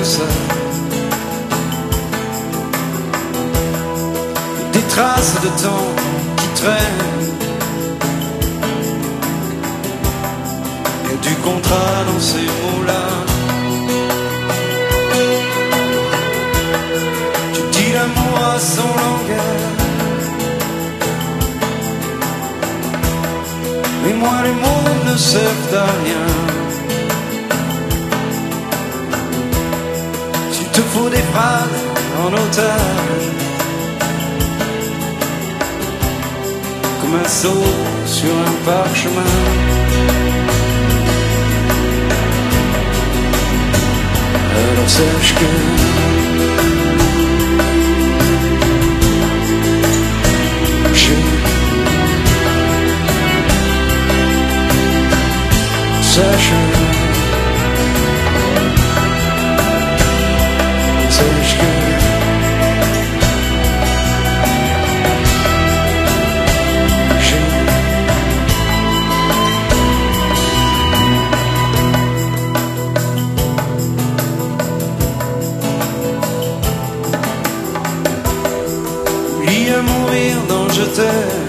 ça. Des traces de temps qui traînent, et du contrat dans ces mots-là. Tu dis l'amour à son langage, mais moi les mots ne servent à rien. S'il te faut des phrases en otage, comme un saut sur un parchemin. Alors sache que sache que lui à mourir dans je t'aime.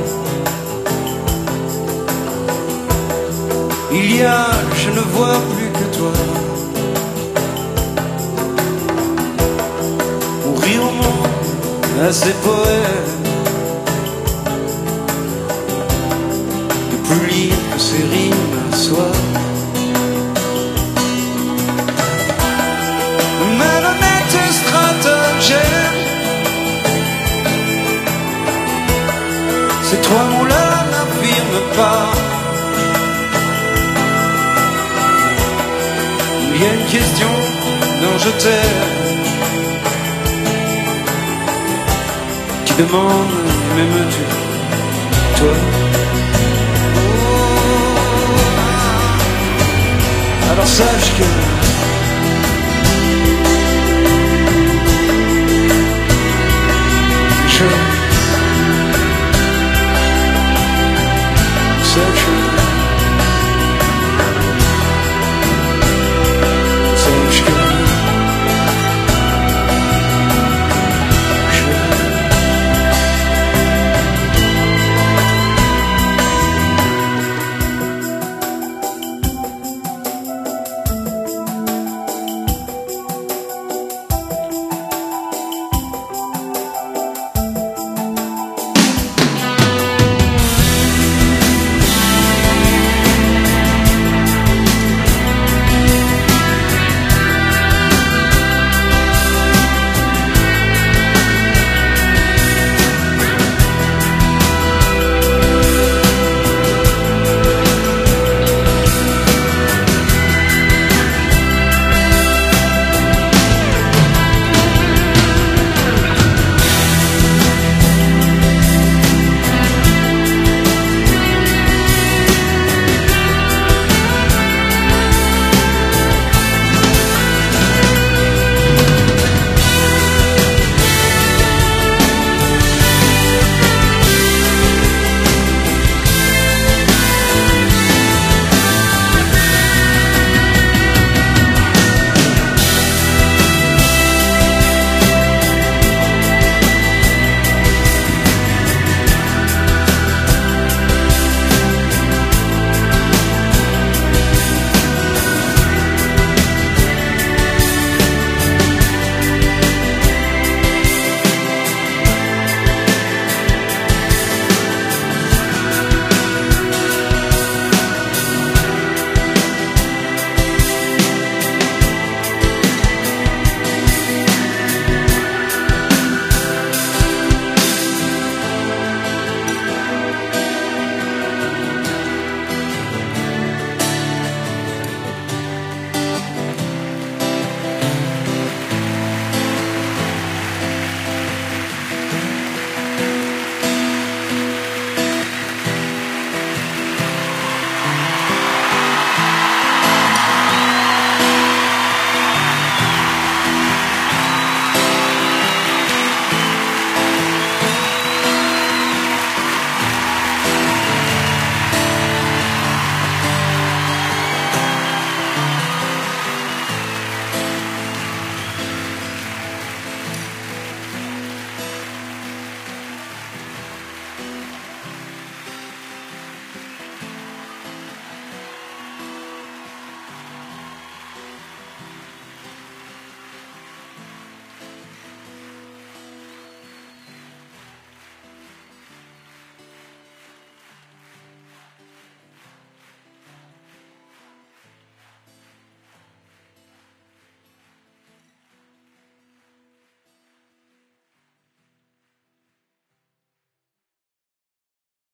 Il y a, je ne vois plus que toi. Mourir au monde à ces poèmes, ne plus lire que ces rimes à soi. Malhonnête stratagème, ces trois mots-là n'affirment pas. Il y a une question dont je t'aime, qui demande, m'aimes-tu, toi? Alors sache que